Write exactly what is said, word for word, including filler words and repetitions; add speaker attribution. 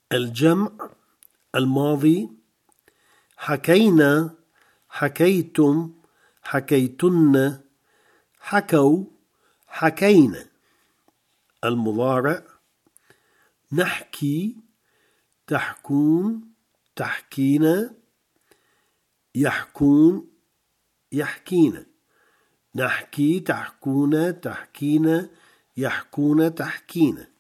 Speaker 1: الجمع الماضي: حكينا، حكيتم، حكيتن، حكوا، حكينا. المضارع: نحكي، تحكون، تحكينا، يحكون، يحكينا. نحكي، تحكون، تحكينا، يحكون، تحكينا.